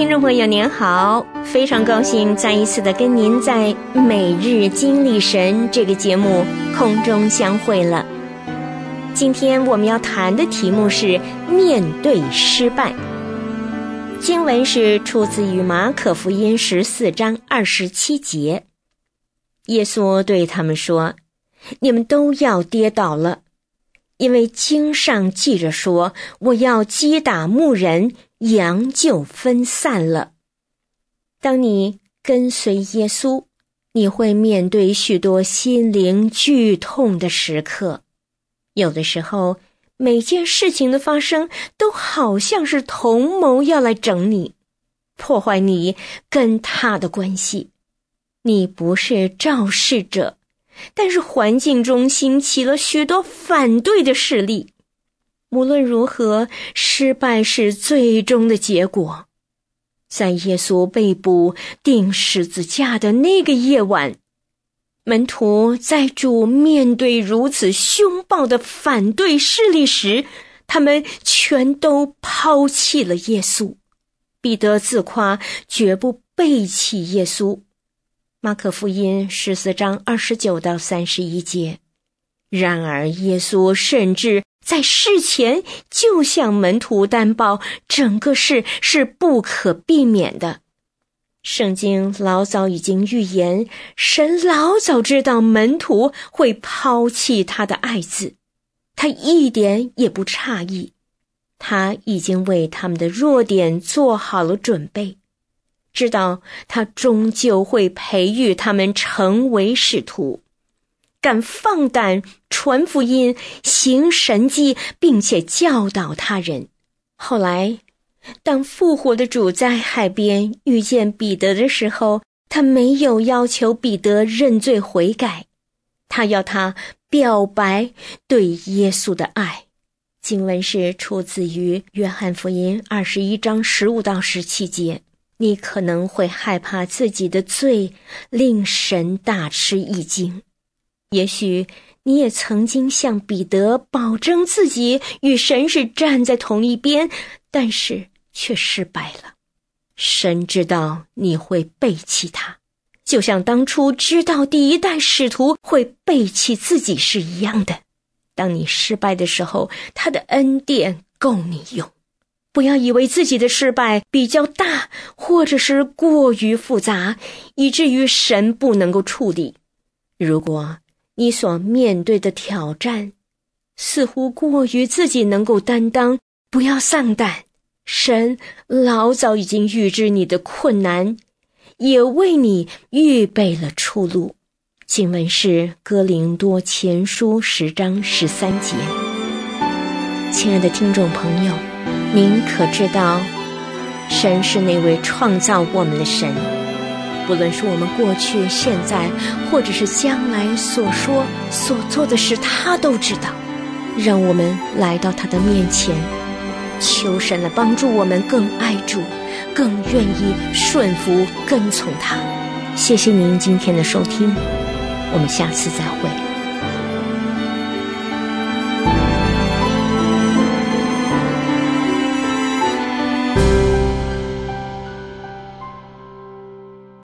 听众朋友您好，非常高兴再一次的跟您在每日经历神这个节目空中相会了。今天我们要谈的题目是面对失败。经文是出自于马可福音14章27节。耶稣对他们说，你们都要跌倒了，因为经上记着说，我要击打牧人，羊就分散了。当你跟随耶稣，你会面对许多心灵剧痛的时刻。有的时候，每件事情的发生都好像是同谋要来整你，破坏你跟他的关系。你不是肇事者，但是环境中兴起了许多反对的势力。无论如何，失败是最终的结果。在耶稣被捕钉十字架的那个夜晚，门徒在主面对如此凶暴的反对势力时，他们全都抛弃了耶稣。彼得自夸绝不背弃耶稣。马可福音14章29到31节。然而耶稣甚至在事前就向门徒担保，整个事是不可避免的。圣经老早已经预言，神老早知道门徒会抛弃他的爱子，他一点也不诧异。他已经为他们的弱点做好了准备，知道他终究会培育他们成为使徒，敢放胆传福音，行神迹，并且教导他人。后来当复活的主在海边遇见彼得的时候，他没有要求彼得认罪悔改，他要他表白对耶稣的爱。经文是出自于约翰福音21章15到17节。你可能会害怕自己的罪令神大吃一惊，也许你也曾经向彼得保证自己与神是站在同一边，但是却失败了。神知道你会背弃他，就像当初知道第一代使徒会背弃自己是一样的。当你失败的时候，他的恩典够你用。不要以为自己的失败比较大，或者是过于复杂，以至于神不能够处理。如果你所面对的挑战似乎过于自己能够担当，不要丧胆，神老早已经预知你的困难，也为你预备了出路。经文是哥林多前书10章13节。亲爱的听众朋友，您可知道神是那位创造我们的神，不论是我们过去、现在或者是将来所说所做的事，他都知道。让我们来到他的面前，求神来帮助我们更爱主，更愿意顺服跟从他。谢谢您今天的收听，我们下次再会。